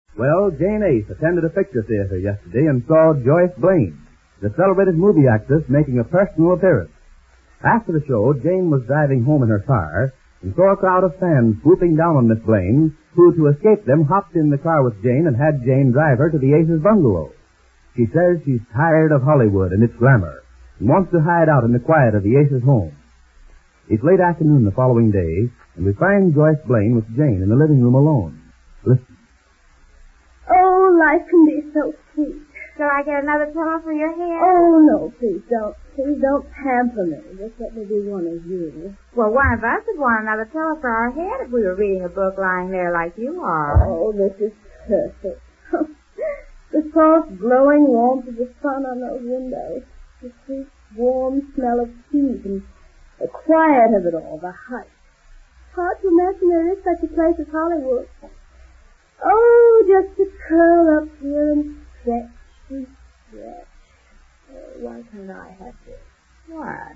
Well, Jane Ace attended a picture theater yesterday and saw Joyce Blaine, the celebrated movie actress, making a personal appearance. After the show, Jane was driving home in her car and saw a crowd of fans swooping down on Miss Blaine, who, to escape them, hopped in the car with Jane and had Jane drive her to the Aces bungalow. She says she's tired of Hollywood and its glamour and wants to hide out in the quiet of the Aces home. It's late afternoon the following day, and we find Joyce Blaine with Jane in the living room alone. Listen. Oh, life can be so sweet. Shall I get another pillow for your head? Oh, no, please don't. Please don't pamper me. Just let me be one of you. Well, one of us would want another pillow for our head if we were reading a book lying there like you are. Oh, this is perfect. The soft, glowing warmth of the sun on those windows. The sweet, warm smell of heat and the quiet of it all, the hush. Hard to imagine there is such a place as Hollywood. Oh, just to curl up here and stretch and stretch. Oh, why can't I have this? What?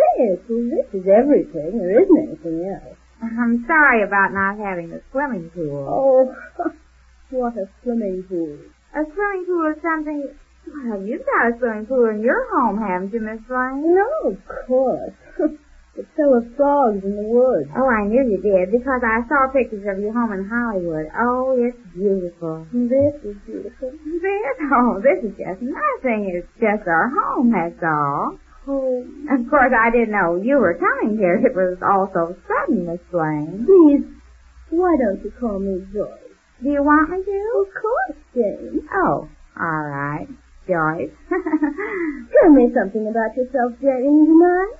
This is everything. There isn't anything else. I'm sorry about not having the swimming pool. Oh, what a swimming pool. A swimming pool is something... Well, you've got a swimming pool in your home, haven't you, Miss Blaine? No, of course. But so are frogs in the woods. Oh, I knew you did, because I saw pictures of your home in Hollywood. Oh, it's beautiful. This is beautiful. This? Oh, this is just nothing. It's just our home, that's all. Oh. Of course, I didn't know you were coming here. It was all so sudden, Miss Blaine. Please, why don't you call me Joyce? Do you want me to? Of course, Jane. Oh, all right. Joyce. Tell me something about yourself, Jane, do you mind?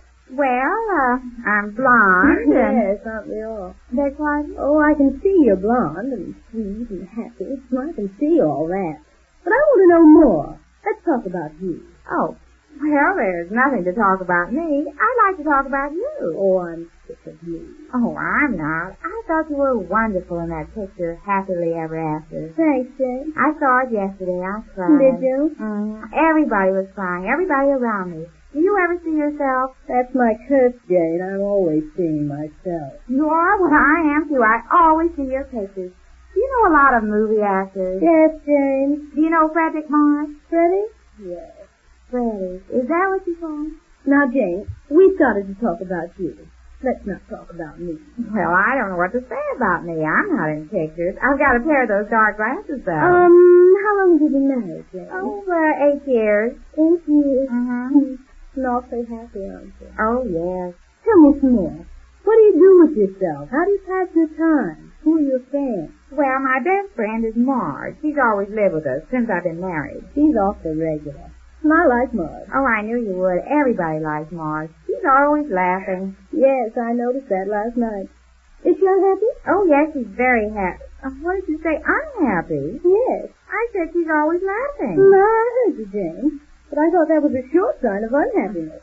Well, I'm blonde. Yes, aren't we all? Beg pardon? Oh, I can see you're blonde and sweet and happy. I can see all that. But I want to know more. Let's talk about you. Oh, well, there's nothing to talk about me. I'd like to talk about you. Oh, I'm sick of you. Oh, I'm not. I thought you were wonderful in that picture, Happily Ever After. Thanks, Jane. I saw it yesterday. I cried. Did you? Everybody was crying. Everybody around me. Do you ever see yourself? That's my curse, Jane. I'm always seeing myself. You are? Well, I am, too. I always see your pictures. Do you know a lot of movie actors? Yes, Jane. Do you know Frederick March? Freddie? Yes. Freddie. Is that what you call him? Now, Jane, we started to talk about you. Let's not talk about me. Well, I don't know what to say about me. I'm not in pictures. I've got a pair of those dark glasses, though. How long have you been married, Jane? Oh, 8 years. 8 years? Mm-hmm. You're awfully happy, aren't you? Oh, yes. Tell me some more. What do you do with yourself? How do you pass your time? Who are your friends? Well, my best friend is Marge. She's always lived with us since I've been married. She's awfully regular. And I like Marge. Oh, I knew you would. Everybody likes Marge. She's always laughing. Yes, I noticed that last night. Is she unhappy? Oh, yes, she's very happy. What did you say? Unhappy? Yes. I said she's always laughing. I heard you, Jane. But I thought that was a short sign of unhappiness.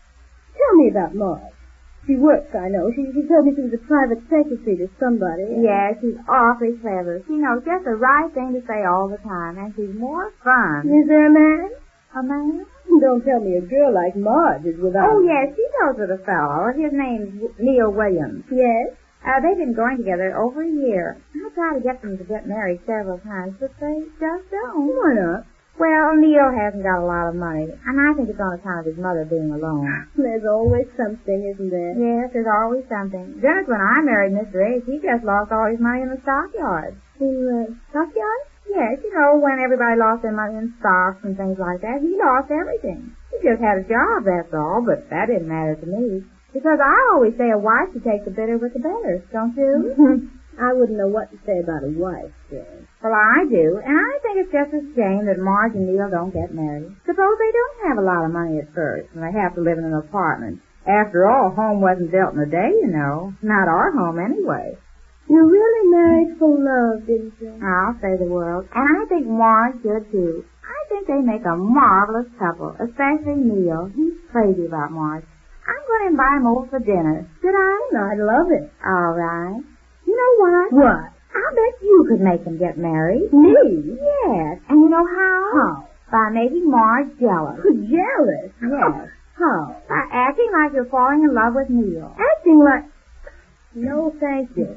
Tell me about Marge. She works, I know. She told me she was a private secretary to somebody. Yeah, she's awfully clever. She knows just the right thing to say all the time, and she's more fun. Is there a man? A man? Don't tell me a girl like Marge is without... Oh, yes, she knows of a fellow. His name's Neil Williams. Yes? They've been going together over a year. I tried to get them to get married several times, but they just don't. Why not? Well, Neil hasn't got a lot of money, and I think it's on account of his mother being alone. There's always something, isn't there? Yes, there's always something. Goodness, when I married Mr. Ace, he just lost all his money in the stockyards. In the stockyards? Yes, you know, when everybody lost their money in stocks and things like that, he lost everything. He just had a job, that's all, but that didn't matter to me. Because I always say a wife should take the bitter with the better, don't you? I wouldn't know what to say about a wife, Jane. Well, I do, and I think it's just a shame that Marge and Neil don't get married. Suppose they don't have a lot of money at first, and they have to live in an apartment. After all, home wasn't built in a day, you know. Not our home, anyway. You really married for love, didn't you? I'll say the world. And I think Marge should, too. I think they make a marvelous couple, especially Neil. He's crazy about Marge. I'm going to invite him over for dinner. Should I? No, I'd love it. All right. You know what? What? I'll bet you could make them get married. Me? Yes. And you know how? How? By making Marge jealous. Jealous? Yes. How? By acting like you're falling in love with Neil. Acting like... No, thank you.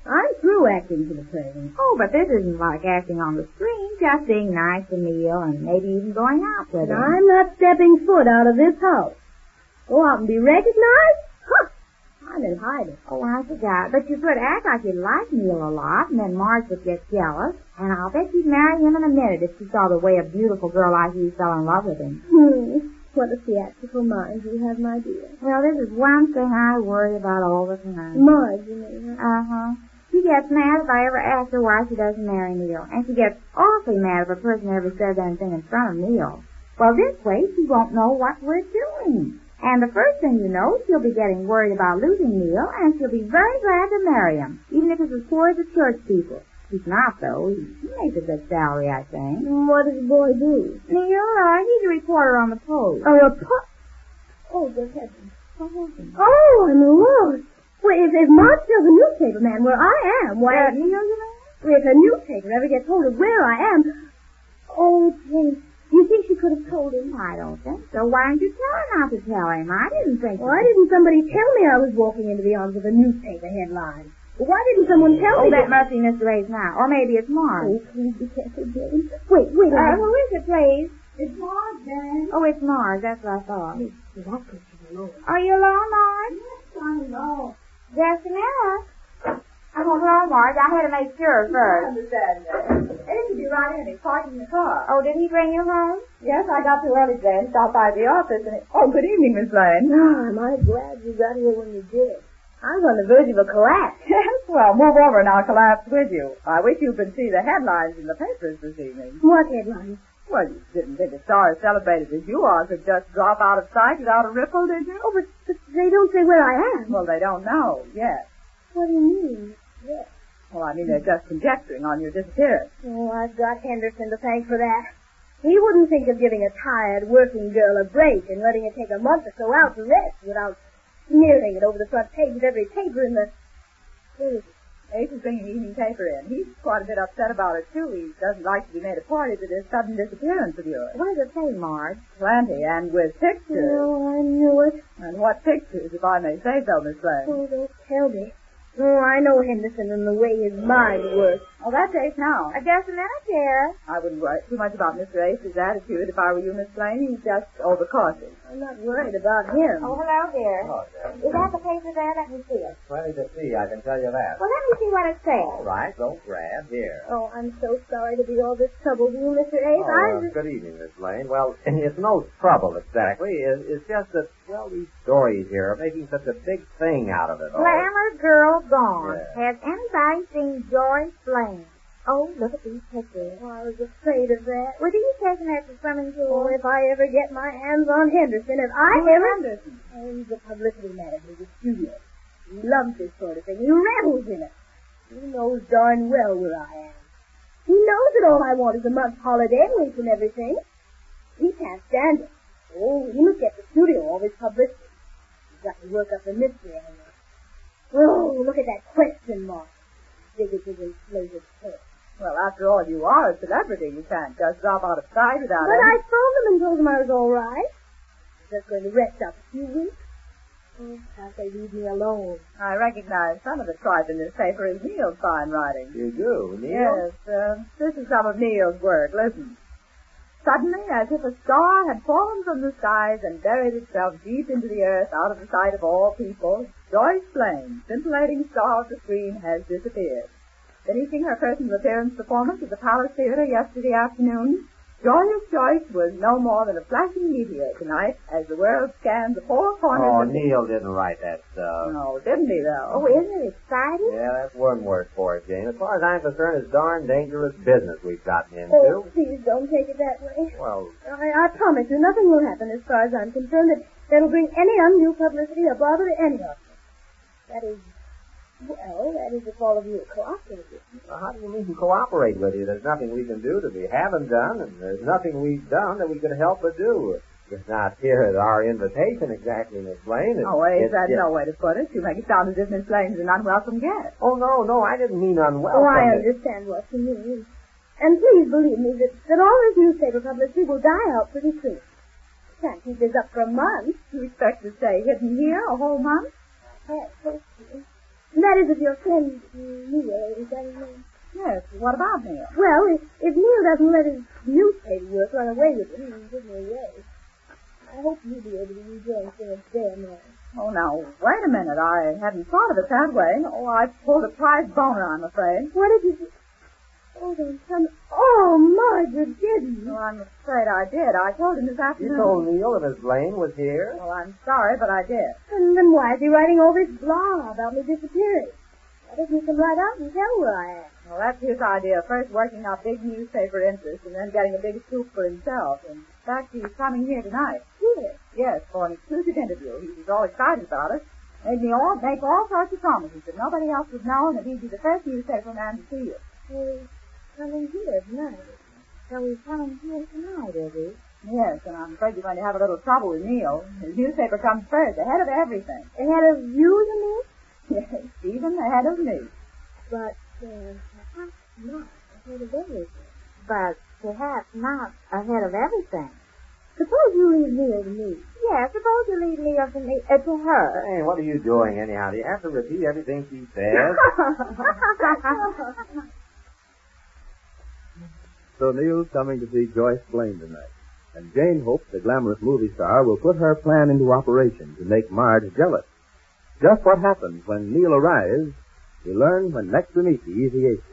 I'm through acting for the present. Oh, but this isn't like acting on the screen, just being nice to Neil and maybe even going out with But him. I'm not stepping foot out of this house. Go out and be recognized? Huh! I'm in hiding. Oh, I forgot. But you could act like you like Neil a lot, and then Marge would get jealous, and I'll bet you'd marry him in a minute if she saw the way a beautiful girl like you fell in love with him. What a theatrical mind you have, my dear. Well, this is one thing I worry about all the time. Marge, you mean? Uh-huh. She gets mad if I ever ask her why she doesn't marry Neil, and she gets awfully mad if a person ever says anything in front of Neil. Well, this way she won't know what we're doing. And the first thing you know, she'll be getting worried about losing Neil, and she'll be very glad to marry him, even if it's as poor as the church people. He's not, though. He makes a good salary, I think. What does the boy do? Neil, he's a reporter on the Post. A reporter? Oh, good heavens. Oh, I'm lost. Well, if Marge tells a newspaper man where I am, why... Neil, you mean? If a newspaper ever gets hold of where I am... Oh, Jane, you think she could have told him? I don't think so. Why didn't you tell her not to tell him? I didn't think so. Why didn't somebody tell me I was walking into the arms of a newspaper headline? Why didn't someone tell me that must be Mr. Ace now. Or maybe it's Marge. Oh, please be careful, Jane. Wait. Who is it, please? It's Marge, Jane. Oh, it's Marge. That's what I thought. Alone. Are you alone, Marge? Yes, I'm alone. Just a minute. Oh, hello, Marge. I had to make sure first. I understand that. Ace will be right in. He's parking the car. Oh, did he bring you home? Yes, I got too early today and stopped by the office and... Oh, good evening, Miss Lane. Oh, am I glad you got here when you did. I was on the verge of a collapse. Yes, well, move over and I'll collapse with you. I wish you could see the headlines in the papers this evening. What headlines? Well, you didn't think a star as celebrated as you are could just drop out of sight without a ripple, did you? Oh, but they don't say where I am. Well, they don't know yet. What do you mean? Yes. Well, I mean, they're just conjecturing on your disappearance. Oh, I've got Henderson to thank for that. He wouldn't think of giving a tired working girl a break and letting her take a month or so out to rest without smearing it over the front page of every paper in the... Where is it? Ace is bringing evening paper in. He's quite a bit upset about it, too. He doesn't like to be made a party to this sudden disappearance of yours. What does it say, Marge? Plenty, and with pictures. Oh, I knew it. And what pictures, if I may say so, Miss Lane? Oh, don't tell me. Oh, I know Henderson and the way his mind works. Oh, that's Ace now. Just a minute, dear. I wouldn't worry too much about Mr. Ace's attitude if I were you, Miss Lane. He's just overcautious. I'm not worried about him. Oh, hello, dear. Hello, dear. Is that the paper there? Let me see it. Plenty to see, I can tell you that. Well, let me see what it says. All right, don't grab. Here. Oh, I'm so sorry to be all this trouble to you, Mr. Ace. Good evening, Miss Lane. Well, it's no trouble exactly. It's just that, well, these stories here are making such a big thing out of it all. Glamour girl gone. Yeah. Has anybody seen Joyce Blaine? Oh, look at these pictures. Oh, I was afraid of that. Were these taken at the swimming pool? Oh, if I ever get my hands on Henderson, if I Who's ever... Henderson? Oh, he's a publicity manager of the studio. He loves this sort of thing. He revels in it. He knows darn well where I am. He knows that all I want is a month's holiday away from everything. He can't stand it. Oh, he must get the studio all this publicity. He's got to work up a mystery anyway. Oh, look at that question mark. Big as his inflated head. Well, after all, you are a celebrity. You can't just drop out of sight without But any... I phoned them and told them I was all right. I'm just going to rest up a few weeks. Oh, can't they leave me alone? I recognize some of the tripe in this paper is Neil's fine writing. You do, Neil? Yes, this is some of Neil's work. Listen. Suddenly, as if a star had fallen from the skies and buried itself deep into the earth out of the sight of all people, Joyce Blaine, scintillating star of the screen, has disappeared. Finishing her personal appearance performance at the Palace Theater yesterday afternoon, Joyous Joyce was no more than a flashing meteor tonight as the world scanned the four corners Oh, of Neil didn't write that stuff. No, didn't he, though? Oh, isn't it exciting? Yeah, that's one word for it, Jane. As far as I'm concerned, it's darn dangerous business we've gotten into. Oh, please don't take it that way. Well, I promise you nothing will happen as far as I'm concerned that'll bring any undue publicity or bother to any of them. That is if all of you cooperate with me. how do you mean to cooperate with you? There's nothing we can do that we haven't done, and there's nothing we've done that we could help but do. It's not here at our invitation exactly, Miss Lane. Oh, wait, that's no way to put it. You make it sound as if Miss Lane's an unwelcome guest. Oh, no, I didn't mean unwelcome. Oh, I understand what you mean. And please believe me that all this newspaper publicity will die out pretty soon. Can't keep this up for a month. You expect to stay hidden here a whole month? I hope so. That is if your friend Neil, is that his name? Yes, what about Neil? Well, if Neil doesn't let his newspaper work run away with him and give me away, I hope you'll be able to rejoin Philip's there, Mary. Oh, now, wait a minute. I hadn't thought of it that way. Oh, I pulled a prize boner, I'm afraid. What did you do? Oh, don't tell me. Oh, Marge, you didn't. Well, I'm afraid I did. I told him this afternoon. You told Neil that Miss Blaine was here? Well, I'm sorry, but I did. And then why is he writing all this blah about me disappearing? Why doesn't he come right out and tell where I am? Well, that's his idea. First working up big newspaper interest and then getting a big scoop for himself. In fact, he's coming here tonight. Here? Yes, for an exclusive interview. He was all excited about it. Made me make all sorts of promises that nobody else would know and that he'd be the first newspaper man to see you. He's coming here tonight. So he's coming here tonight, is he? Yes, and I'm afraid you're going to have a little trouble with Neil. His newspaper comes first, ahead of everything. Ahead of you, you mean? Yes, even ahead of me. But, perhaps not ahead of everything. But perhaps not ahead of everything. Suppose you leave Neil to me. Yeah, suppose you leave Neil to me, to her. Hey, what are you doing anyhow? Do you have to repeat everything she says? So Neil's coming to see Joyce Blaine tonight. And Jane hopes the glamorous movie star will put her plan into operation to make Marge jealous. Just what happens when Neil arrives, we learn when next we meet the Easy Ace.